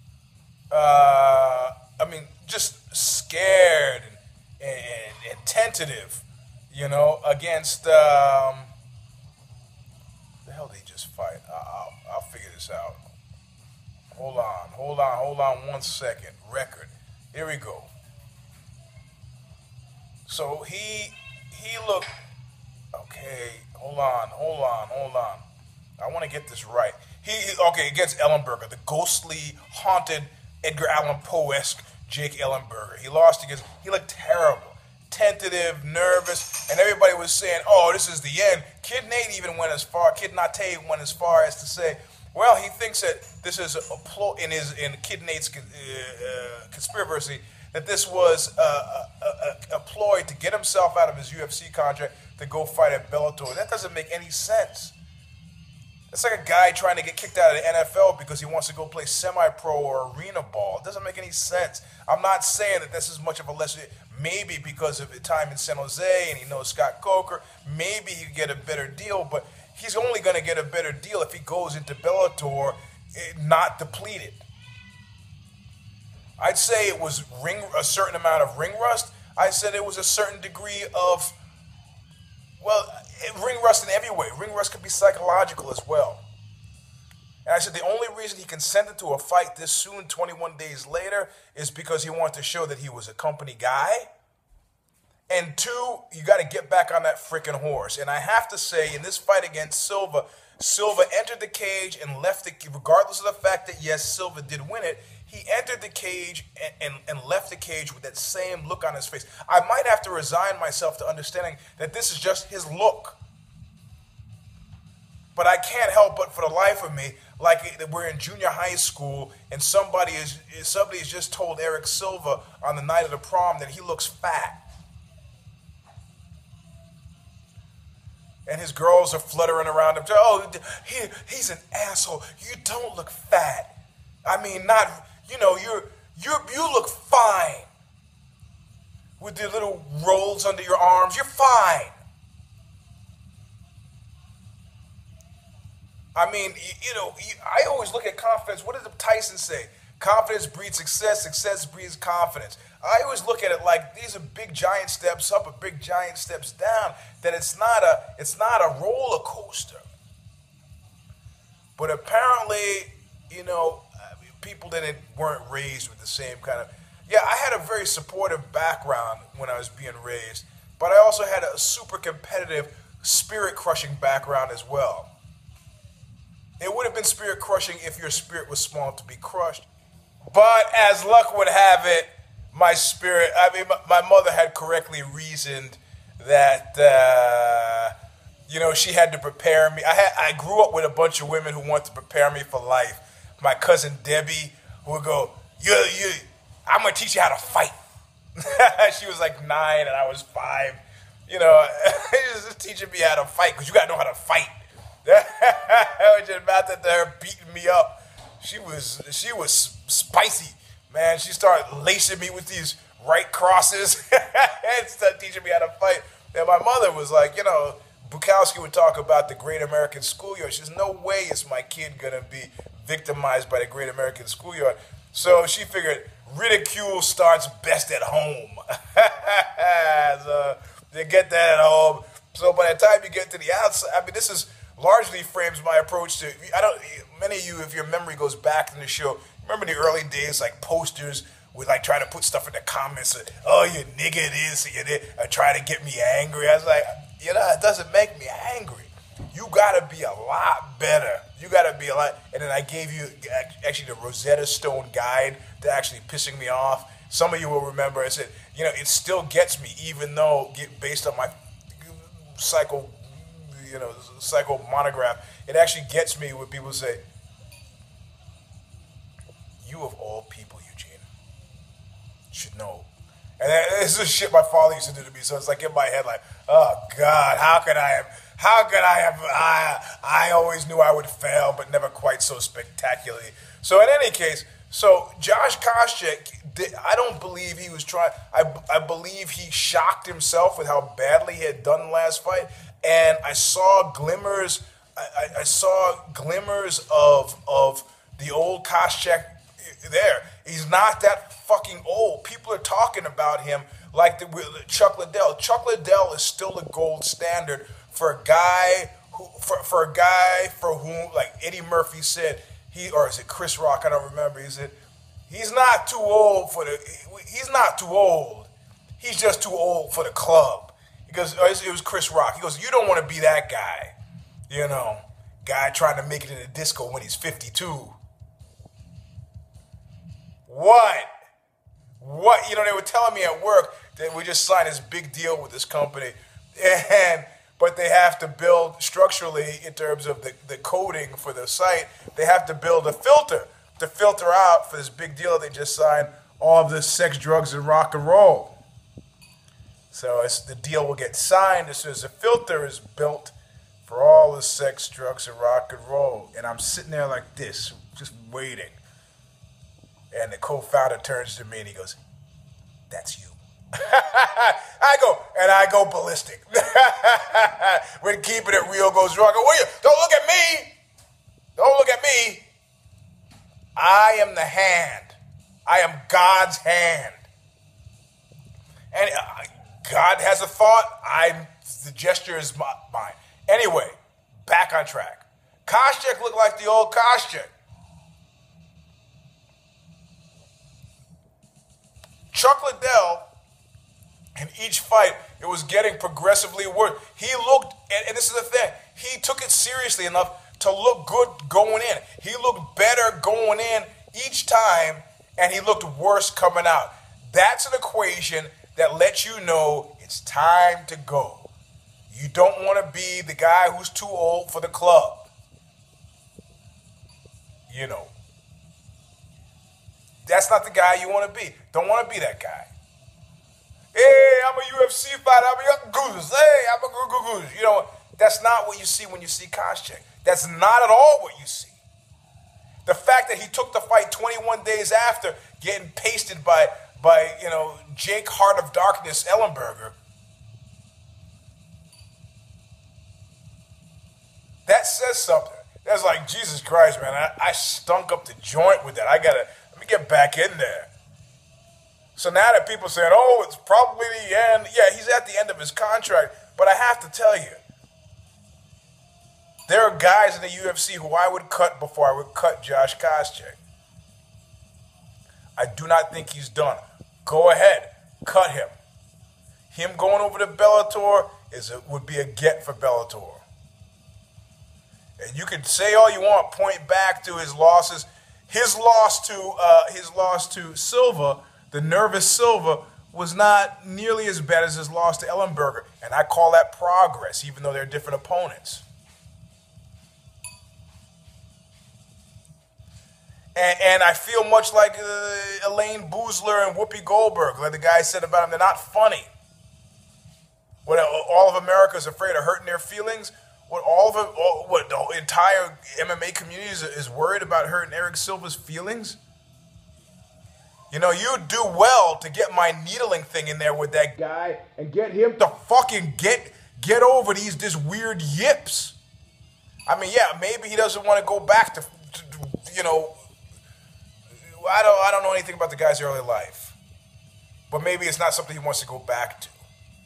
Uh, I mean, just scared and, and, and tentative, you know, against. Um, the hell did he just fight? I'll, I'll figure this out. Hold on, hold on, hold on one second. Record. Here we go. So he he looked. Okay, hold on, hold on, hold on. I want to get this right. He okay against Ellenberger, the ghostly, haunted Edgar Allan Poe-esque Jake Ellenberger. He lost against. He looked terrible, tentative, nervous, and everybody was saying, "Oh, this is the end." Kid Nate even went as far. Kid Nate went as far as to say, "Well, he thinks that this is a ploy in his in Kid Nate's uh, uh, conspiracy that this was uh, a, a, a ploy to get himself out of his U F C contract to go fight at Bellator." That doesn't make any sense. It's like a guy trying to get kicked out of the N F L because he wants to go play semi-pro or arena ball. It doesn't make any sense. I'm not saying that this is much of a lesson. Maybe because of the time in San Jose and he knows Scott Coker, maybe he could get a better deal, but he's only going to get a better deal if he goes into Bellator not depleted. I'd say it was ring a certain amount of ring rust. I said it was a certain degree of, well, ring rust in every way. Ring rust could be psychological as well. And I said the only reason he consented to a fight this soon, twenty-one days later, is because he wanted to show that he was a company guy. And two, you got to get back on that freaking horse. And I have to say, in this fight against Silva, Silva entered the cage and left the, regardless of the fact that, yes, Silva did win it, he entered the cage and, and, and left the cage with that same look on his face. I might have to resign myself to understanding that this is just his look. But I can't help but for the life of me, like we're in junior high school and somebody is somebody has just told Eric Silva on the night of the prom that he looks fat. And his girls are fluttering around him. Oh, he, he's an asshole. You don't look fat. I mean, not, you know, you're, you're, you look fine. With your little rolls under your arms, you're fine. I mean, you, you know, you, I always look at confidence. What did Tyson say? Confidence breeds success, success breeds confidence. I always look at it like these are big giant steps up or big giant steps down, that it's not a it's not a roller coaster. But apparently, you know, people that weren't raised with the same kind of, yeah, I had a very supportive background when I was being raised, but I also had a super competitive, spirit-crushing background as well. It would have been spirit-crushing if your spirit was small to be crushed. But as luck would have it, my spirit, I mean, my mother had correctly reasoned that, uh, you know, she had to prepare me. I had, I grew up with a bunch of women who wanted to prepare me for life. My cousin Debbie, who would go, you, you, I'm going to teach you how to fight. She was like nine and I was five. You know, she was just teaching me how to fight because you got to know how to fight. I was just about to her beating me up. She was she was spicy, man. She started lacing me with these right crosses and started teaching me how to fight. And my mother was like, you know, Bukowski would talk about the Great American Schoolyard. She says, no way is my kid gonna be victimized by the Great American Schoolyard. So she figured ridicule starts best at home. So they get that at home. So by the time you get to the outside, I mean, this is largely frames my approach to, I don't, many of you, if your memory goes back in the show, remember the early days, like posters would like try to put stuff in the comments, uh, oh, you nigga this, you did, uh, try to get me angry. I was like, you know, it doesn't make me angry. You gotta be a lot better. You gotta be a lot, and then I gave you actually the Rosetta Stone guide to actually pissing me off. Some of you will remember, I said, you know, it still gets me, even though, based on my psycho, you know, psycho monograph, it actually gets me when people say, you of all people, Eugene, should know. And this is shit my father used to do to me, so it's like in my head like, oh God, how could I have, how could I have, I, I always knew I would fail, but never quite so spectacularly. So in any case, so Josh Koscheck, I don't believe he was trying, I, I believe he shocked himself with how badly he had done the last fight. And I saw glimmers. I, I saw glimmers of of the old Koscheck there. He's not that fucking old. People are talking about him like the, Chuck Liddell. Chuck Liddell is still a gold standard for a guy who, for for a guy for whom, like Eddie Murphy said, he or is it Chris Rock? I don't remember. He said he's not too old for the. He's not too old. He's just too old for the club. Because it was Chris Rock. He goes, you don't want to be that guy. You know, guy trying to make it in a disco when he's fifty-two. What? What? You know, they were telling me at work that we just signed this big deal with this company. And but they have to build structurally in terms of the, the coding for the site, they have to build a filter to filter out for this big deal they just signed all of this sex, drugs, and rock and roll. So it's, the deal will get signed as soon as the filter is built for all the sex, drugs, and rock and roll. And I'm sitting there like this, just waiting. And the co-founder turns to me and he goes, that's you. I go, and I go ballistic. When keeping it real goes wrong, I go, well, you, don't look at me. Don't look at me. I am the hand. I am God's hand. And uh, God has a thought. I'm the gesture is mine. Anyway, back on track. Koscheck looked like the old Koscheck. Chuck Liddell, in each fight, it was getting progressively worse. He looked, and, and this is the thing, he took it seriously enough to look good going in. He looked better going in each time, and he looked worse coming out. That's an equation that lets you know it's time to go. You don't want to be the guy who's too old for the club. You know. That's not the guy you want to be. Don't want to be that guy. Hey, I'm a U F C fighter. I'm a goose. Hey, I'm a goose. You know, that's not what you see when you see Koscheck. That's not at all what you see. The fact that he took the fight twenty-one days after getting pasted by, by you know, Jake Heart of Darkness Ellenberger, that says something. That's like, Jesus Christ, man, I, I stunk up the joint with that. I got to, let me get back in there. So now that people are saying, oh, it's probably the end. Yeah, he's at the end of his contract. But I have to tell you, there are guys in the U F C who I would cut before I would cut Josh Koscheck. I do not think he's done. Go ahead, cut him. Him going over to Bellator is a, would be a get for Bellator. And you can say all you want, point back to his losses. His loss to uh, his loss to Silva, the nervous Silva, was not nearly as bad as his loss to Ellenberger. And I call that progress, even though they're different opponents. And, and I feel much like uh, Elaine Boozler and Whoopi Goldberg, like the guy said about them, they're not funny. What, all of America is afraid of hurting their feelings? What all of it, all, what the entire M M A community is, is worried about hurting Eric Silva's feelings? You know, you do well to get my needling thing in there with that guy and get him to fucking get get over these this weird yips. I mean, yeah, maybe he doesn't want to go back to, to, you know, I don't I don't know anything about the guy's early life, but maybe it's not something he wants to go back to.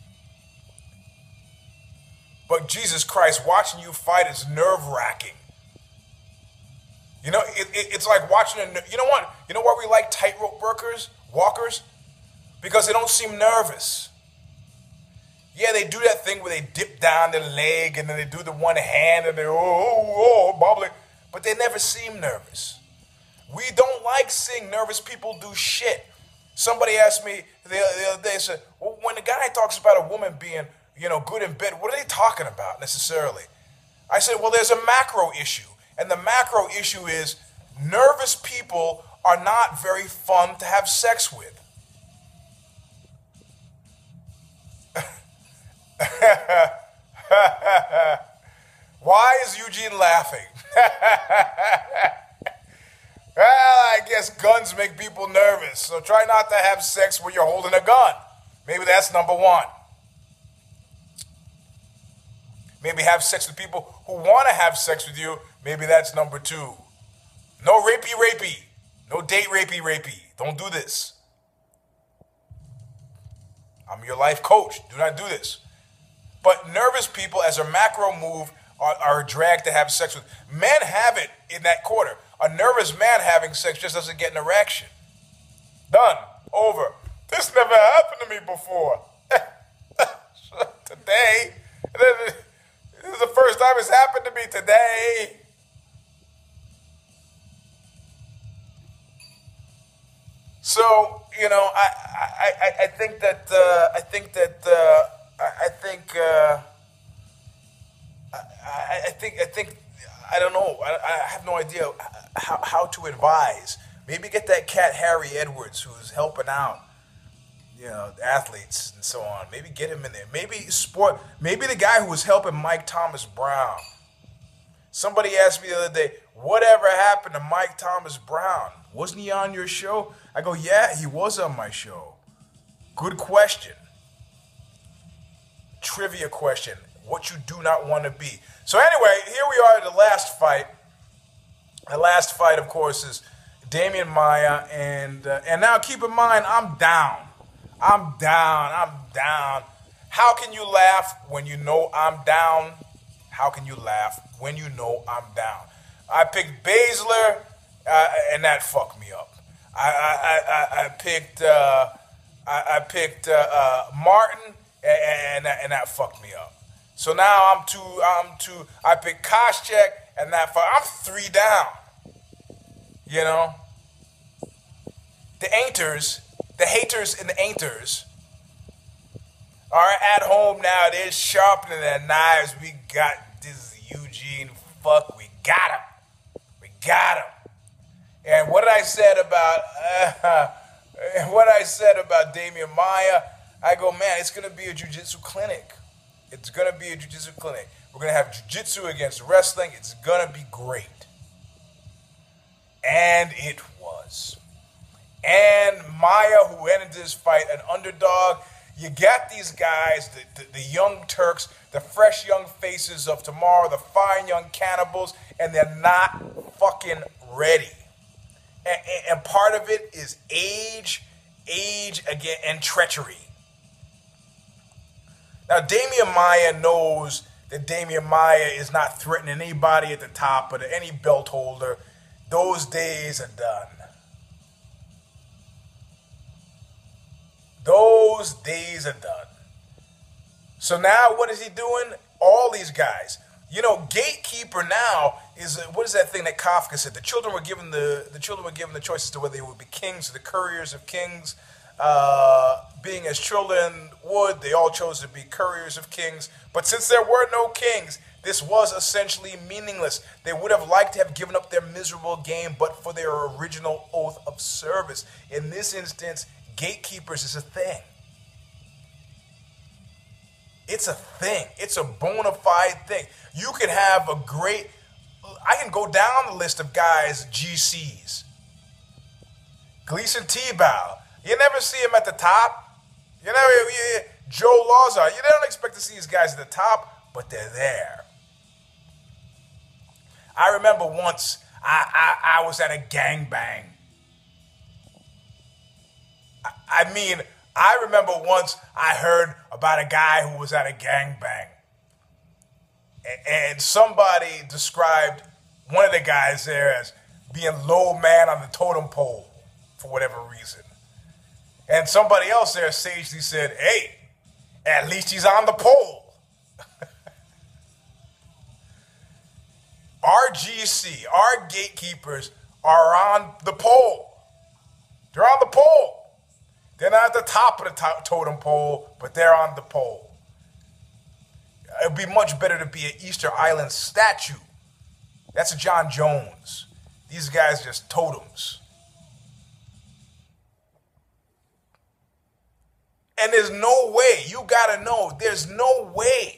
But Jesus Christ, watching you fight is nerve-wracking. You know, it, it, it's like watching a, you know what? You know why we like tightrope workers, walkers? Because they don't seem nervous. Yeah, they do that thing where they dip down their leg and then they do the one hand and they, oh, oh, oh, bobbling. But they never seem nervous. We don't like seeing nervous people do shit. Somebody asked me the, the other day, said, well, when the guy talks about a woman being, you know, good in bed, what are they talking about necessarily? I said, well, there's a macro issue. And the macro issue is nervous people are not very fun to have sex with. Why is Eugene laughing? Well, I guess guns make people nervous. So try not to have sex when you're holding a gun. Maybe that's number one. Maybe have sex with people who want to have sex with you. Maybe that's number two. No rapey rapey. No date rapey rapey. Don't do this. I'm your life coach. Do not do this. But nervous people, as a macro move, are, are dragged to have sex with. Men have it in that quarter. A nervous man having sex just doesn't get an erection. Done. Over. This never happened to me before. Today. This is the first time it's happened to me today. So, you know, I I, I, I think that uh, I think that uh, I, I think uh, I, I think I think I don't know. I, I have no idea how, how to advise. Maybe get that cat Harry Edwards who's helping out, you know, athletes and so on. Maybe get him in there. Maybe sport. Maybe the guy who was helping Mike Thomas Brown. Somebody asked me the other day, whatever happened to Mike Thomas Brown? Wasn't he on your show? I go, yeah, he was on my show. Good question. Trivia question. What you do not want to be. So anyway, here we are at the last fight. The last fight, of course, is Damian Maia. And, uh, and now keep in mind, I'm down. I'm down. I'm down. How can you laugh when you know I'm down? How can you laugh when you know I'm down? I picked Baszler, uh, and that fucked me up. I I, I, I picked uh, I, I picked uh, uh, Martin, and, and and that fucked me up. So now I'm two. I'm two. I picked Koscheck, and that fuck. I'm three down. You know, the ain'ters, the haters, and the ain'ters are at home now. They're sharpening their knives. We got this Eugene. Fuck, we got him. We got him. And what I said about uh, what I said about Damian Maia, I go, man, it's gonna be a jiu-jitsu clinic. It's gonna be a jiu-jitsu clinic. We're gonna have jiu-jitsu against wrestling. It's gonna be great. And it was. And Maia, who ended this fight an underdog. You got these guys, the, the, the young Turks, the fresh young faces of tomorrow, the fine young cannibals, and they're not fucking ready. And, and, and part of it is age, age again, and treachery. Now, Damian Maia knows that Damian Maia is not threatening anybody at the top or any belt holder. Those days are done. Those days are done. So now what is he doing? All these guys. You know, gatekeeper now is, what is that thing that Kafka said? The children were given the, the children were given the choice as to whether they would be kings or the couriers of kings. Uh, being as children would, they all chose to be couriers of kings. But since there were no kings, this was essentially meaningless. They would have liked to have given up their miserable game, but for their original oath of service. In this instance, gatekeepers is a thing. It's a thing. It's a bona fide thing. You could have a great, I can go down the list of guys, G Cs. Gleason Tebow. You never see him at the top. You never, you, Joe Lazar. You don't expect to see these guys at the top, but they're there. I remember once I, I, I was at a gangbang. I mean, I remember once I heard about a guy who was at a gangbang. And somebody described one of the guys there as being low man on the totem pole for whatever reason. And somebody else there sagely said, hey, at least he's on the pole. Our G C, our gatekeepers are on the pole. They're on the pole. They're not at the top of the to- totem pole, but they're on the pole. It would be much better to be an Easter Island statue. That's a John Jones. These guys are just totems. And there's no way, you gotta know, there's no way.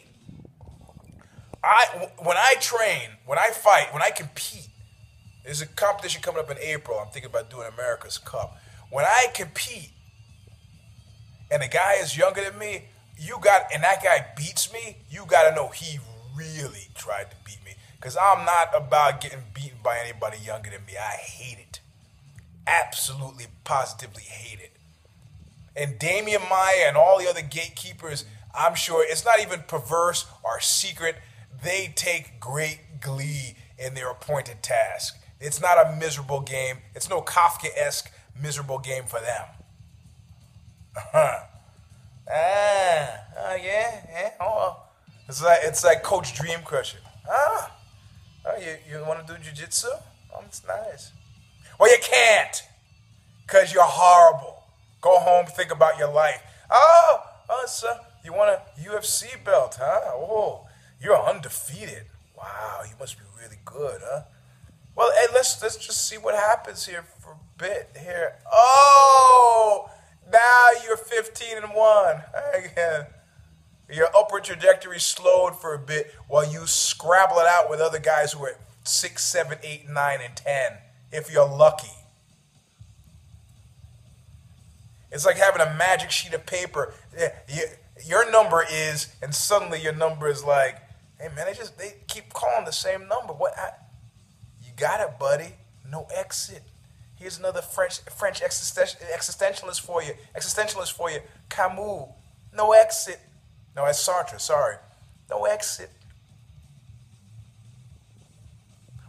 I, when I train, when I fight, when I compete, there's a competition coming up in April. I'm thinking about doing America's Cup. When I compete, and the guy is younger than me, you got, and that guy beats me, you gotta know he really tried to beat me. Because I'm not about getting beaten by anybody younger than me. I hate it. Absolutely, positively hate it. And Damian Maia and all the other gatekeepers, I'm sure it's not even perverse or secret. They take great glee in their appointed task. It's not a miserable game. It's no Kafka-esque miserable game for them. Uh-huh. Ah, oh yeah, yeah. Oh, it's like it's like Coach Dream Crusher. Ah, oh, you you want to do jiu-jitsu? Oh, it's nice. Well, you can't, cause you're horrible. Go home, think about your life. Oh, oh, so you want a U F C belt, huh? Oh, you're undefeated. Wow, you must be really good, huh? Well, hey, let's let's just see what happens here for a bit here. Oh. Now you're fifteen and one. Again, your upward trajectory slowed for a bit while you scrabble it out with other guys who are at six, seven, eight, nine, and ten. If you're lucky, it's like having a magic sheet of paper. Your number is, and suddenly your number is like, hey man, they just they keep calling the same number. What? I, you got it, buddy. No exit. Here's another French French existentialist for you. Existentialist for you. Camus. No exit. No, that's Sartre. Sorry. No exit.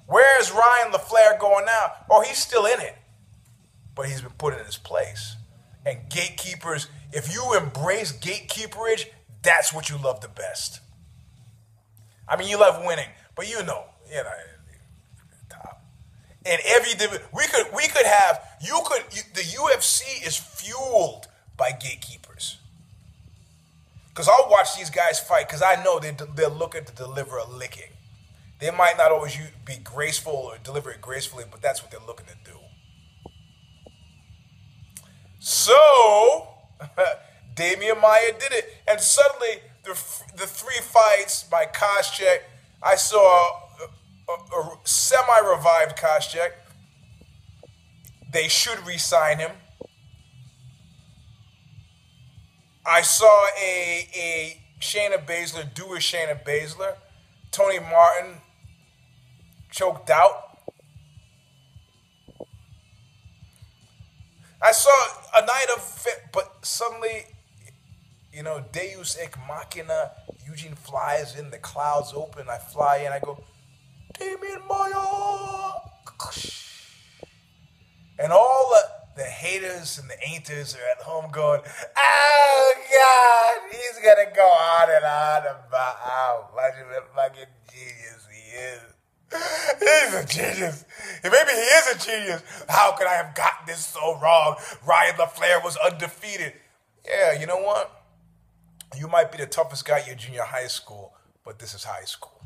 Where's Ryan LaFleur going now? Oh, he's still in it, but he's been put in his place. And gatekeepers, if you embrace gatekeeperage, that's what you love the best. I mean, you love winning, but you know, you know, top. And every we could we could have you could you, the U F C is fueled by gatekeepers. Because I'll watch these guys fight because I know they they're looking to deliver a licking. They might not always be graceful or deliver it gracefully, but that's what they're looking to do. So, Damian Maia did it. And suddenly, the the three fights by Koscheck, I saw a, a, a semi-revived Koscheck. They should re-sign him. I saw a, a Shayna Baszler do a Shayna Baszler. Tony Martin choked out. I saw a night of fit, but suddenly, you know, Deus Ex Machina, Eugene flies in, the clouds open, I fly in, I go, Damian Maia! And all the, the haters and the ain'ters are at home going, oh, God, he's going to go on and on about how much of a fucking genius he is. He's a genius. Maybe he is a genius. How could I have gotten this so wrong? Ryan LaFleur was undefeated. Yeah, you know what? You might be the toughest guy at your junior high school, but this is high school.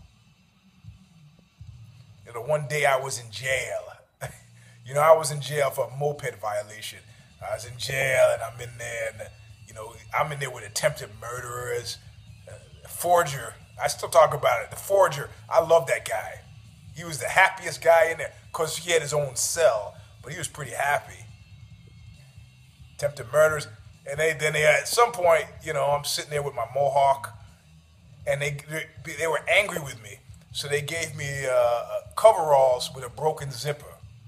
You know, one day I was in jail. You know, I was in jail for a moped violation. I was in jail, and I'm in there, and, you know, I'm in there with attempted murderers, uh, forger. I still talk about it. The forger, I love that guy. He was the happiest guy in there because he had his own cell, but he was pretty happy. Attempted murders. And they then they at some point, you know, I'm sitting there with my mohawk, and they they were angry with me. So they gave me uh, coveralls with a broken zipper.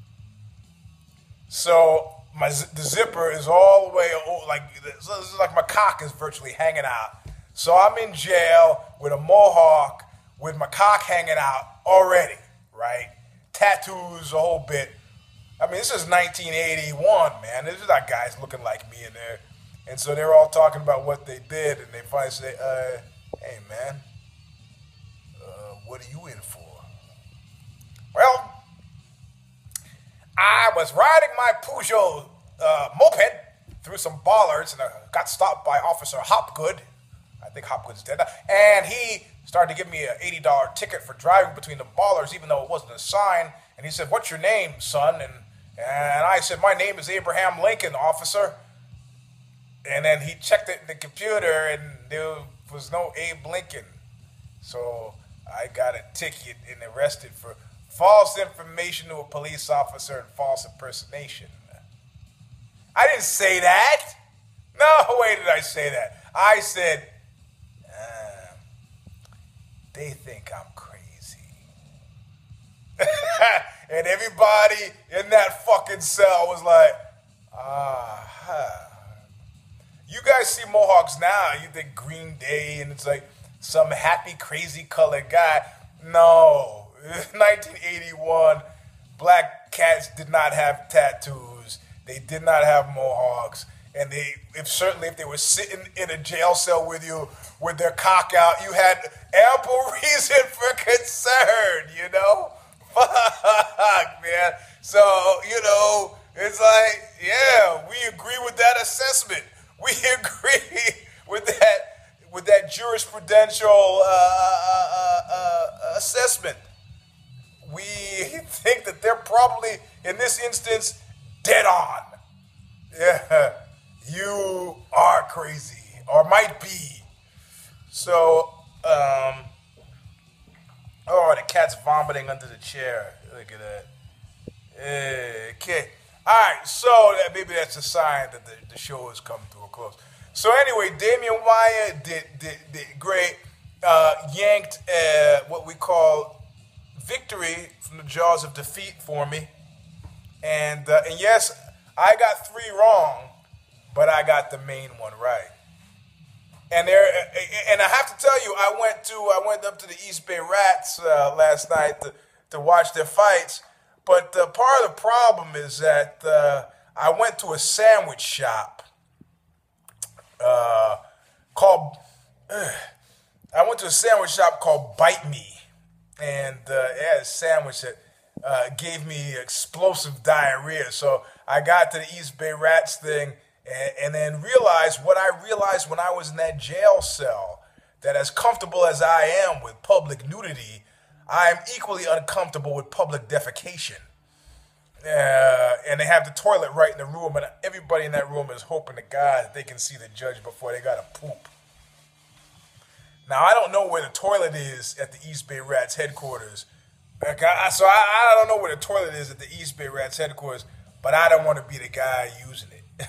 So my the zipper is all the way, like, so this is like my cock is virtually hanging out. So I'm in jail with a mohawk, with my cock hanging out already, right? Tattoos, a whole bit. I mean, this is nineteen eighty-one, man. This is not guys looking like me in there. And so they're all talking about what they did, and they finally say, uh, hey, man, uh, what are you in for? Well, I was riding my Peugeot uh, moped through some bollards, and I got stopped by Officer Hopgood. I think Hopgood's dead now. And he started to give me an eighty dollar ticket for driving between the bollards, even though it wasn't a sign. And he said, what's your name, son? And, and I said, my name is Abraham Lincoln, officer. And then he checked it in the computer, and there was no Abe Lincoln. So I got a ticket and arrested for false information to a police officer and false impersonation. I didn't say that. No way did I say that. I said, uh, they think I'm crazy. And everybody in that fucking cell was like, ah, huh. You guys see Mohawks now, you think Green Day, and it's like some happy, crazy colored guy. No, nineteen eighty-one, black cats did not have tattoos. They did not have Mohawks. And they, if certainly if they were sitting in a jail cell with you with their cock out, you had ample reason for concern, you know? Fuck, man. So, you know, it's like, yeah, we agree with that assessment. We agree with that with that jurisprudential uh, uh, uh, assessment. We think that they're probably, in this instance, dead on. Yeah, you are crazy, or might be. So, um, oh, the cat's vomiting under the chair. Look at that. Okay. All right, so that, maybe that's a sign that the, the show has come to a close. So anyway, Damian Maia did, did, did great. Uh, yanked uh, what we call victory from the jaws of defeat for me. And, uh, and yes, I got three wrong, but I got the main one right. And there, and I have to tell you, I went to I went up to the East Bay Rats uh, last night to, to watch their fights. But uh, part of the problem is that uh, I went to a sandwich shop uh, called. Uh, I went to a sandwich shop called Bite Me, and uh, it had a sandwich that uh, gave me explosive diarrhea. So I got to the East Bay Rats thing, and, and then realized what I realized when I was in that jail cell, that as comfortable as I am with public nudity, I am equally uncomfortable with public defecation. Uh, and they have the toilet right in the room, and everybody in that room is hoping to God that they can see the judge before they got to poop. Now, I don't know where the toilet is at the East Bay Rats headquarters. Like, I, so I, I don't know where the toilet is at the East Bay Rats headquarters, but I don't want to be the guy using it.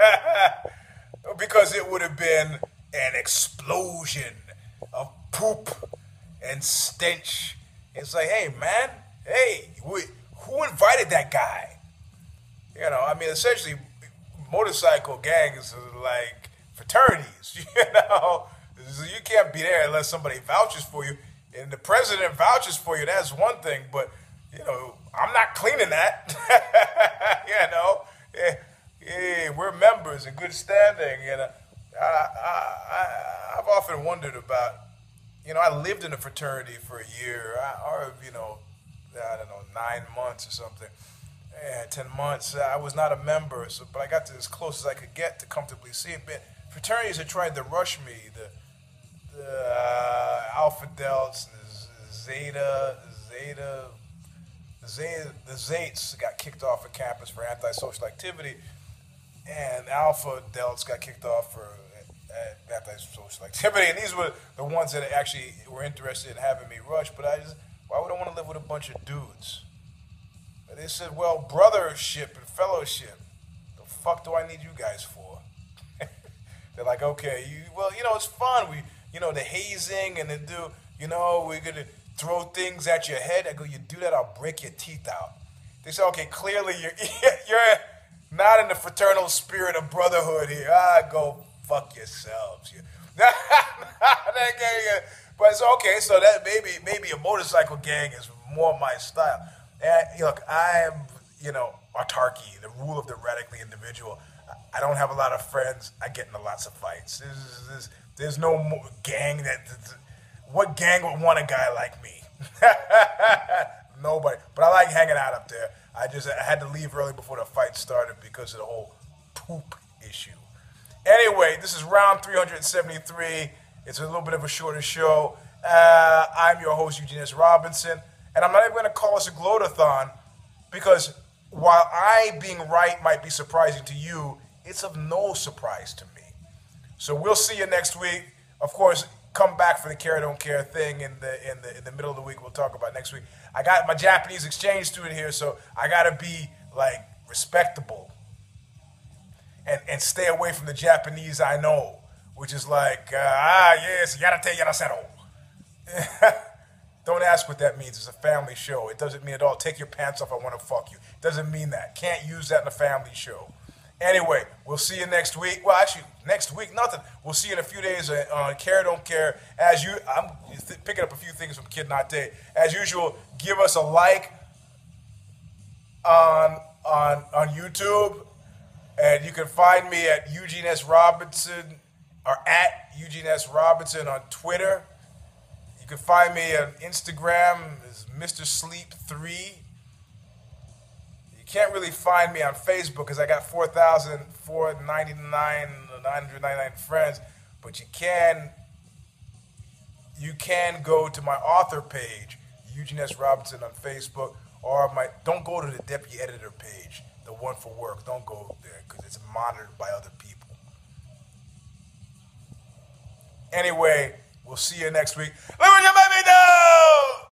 Because it would have been an explosion of poop and stench. It's like, hey, man, hey, we, who invited that guy? You know, I mean, essentially, motorcycle gangs are like fraternities, you know? So you can't be there unless somebody vouches for you. And the president vouches for you, that's one thing, but, you know, I'm not cleaning that. You know, yeah, yeah, we're members in good standing. And I, I, I, I've often wondered about, you know, I lived in a fraternity for a year, or, you know, I don't know, nine months or something. Yeah, ten months. I was not a member, so but I got to as close as I could get to comfortably see it. But fraternities had tried to rush me. The the uh, Alpha Delts, the Zeta, Zeta, the Zeta, the Zates got kicked off of campus for antisocial activity, and Alpha Delts got kicked off for uh, antisocial activity. And these were the ones that actually were interested in having me rush. But I just, why would I want to live with a bunch of dudes? And they said, well, brothership and fellowship. The fuck do I need you guys for? They're like, okay, you, well, you know, it's fun. We, you know, the hazing and the do, you know, we're going to throw things at your head. I go, you do that, I'll break your teeth out. They say, okay, clearly you're you're not in the fraternal spirit of brotherhood here. I go, fuck yourselves. But it's okay, so that maybe maybe a motorcycle gang is more my style. And look, I am, you know, autarky, the rule of the radically individual. I don't have a lot of friends. I get into lots of fights. There's, there's, there's no more gang that, what gang would want a guy like me? Nobody. But I like hanging out up there. I just I had to leave early before the fight started because of the whole poop issue. Anyway, this is round three hundred seventy-three. It's a little bit of a shorter show. Uh, I'm your host, Eugene S. Robinson, and I'm not even going to call this a gloat-a-thon because while I being right might be surprising to you, it's of no surprise to me. So we'll see you next week. Of course, come back for the Care or Don't Care thing in the in the in the middle of the week. We'll talk about next week. I got my Japanese exchange student here, so I got to be like respectable and and stay away from the Japanese I know, which is like uh, ah yes, yarate yarasero. Don't ask what that means. It's a family show. It doesn't mean at all. Take your pants off. I want to fuck you. It doesn't mean that. Can't use that in a family show. Anyway, we'll see you next week. Well, actually, next week, nothing. We'll see you in a few days on Care or Don't Care. As you, I'm th- picking up a few things from Kid Nate. As usual, give us a like on on on YouTube, and you can find me at Eugene S. Robinson or at Eugene S. Robinson on Twitter. You can find me on Instagram as Mister Sleep three. You can't really find me on Facebook because I got four thousand four hundred ninety-nine, nine hundred ninety-nine friends, but you can you can go to my author page, Eugene S. Robinson on Facebook, or my don't go to the deputy editor page, the one for work. Don't go there because it's monitored by other people. Anyway, we'll see you next week. Let me know.